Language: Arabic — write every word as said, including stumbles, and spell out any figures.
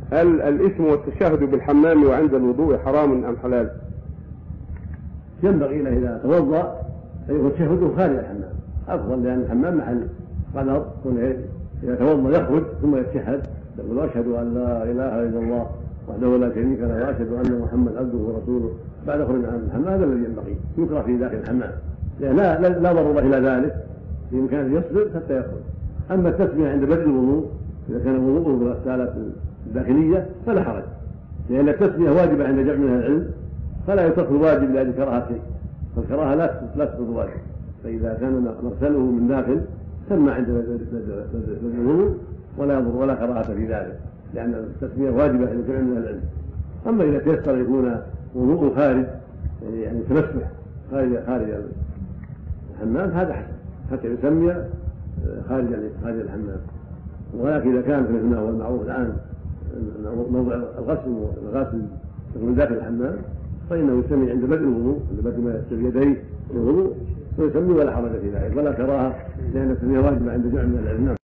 هل الاسم والتشهد بالحمام وعند الوضوء حرام أم حلال؟ ينبغي له إذا توضأ أن يكون تشهده خارج الحمام أفضل، لأن الحمام محل قدر، إذا توضأ يخرج ثم يتشهد يقول أشهد أن لا إله إلا الله وحده لا شريك له وأشهد أن محمد عبده ورسوله بعد خروج عن الحمام. هذا الذي ينبغي، يكره في داخل الحمام، لأن لا, لا, لا ضرورة إلى ذلك، بإمكانه يصبر حتى يخرج. أما التسمية عند بدء الوضوء إذا كان وضوءه بالغسالة الداخلية فلا حرج، لأن التسمية واجبة عند جمع من العلم، فلا يترك الواجب لأجل كراهة شيء، فالكراهة لا تسقط الواجب. فإذا كان مغسله من داخل سمى عند بدء الوضوء ولا يضر ولا كراهة في ذلك، لأن التسمية واجبة عند جمع من العلم. أما إذا تيسر يكون وضوء خارج يعني تمسح خارج خارج الحمام هذا حسن، حتى يسمي خارج خارج الحمام. ولكن إذا كان مثل ما هو المعروف الآن موضع الغسل والغسل من داخل الحمام فإنه يسمي عند بدء الوضوء، عند بدء ما يغسل يديه في الوضوء فيسمي ولا حرج في ذلك ولا كراهة، لأن التسمية واجبة عند جمع من العلم.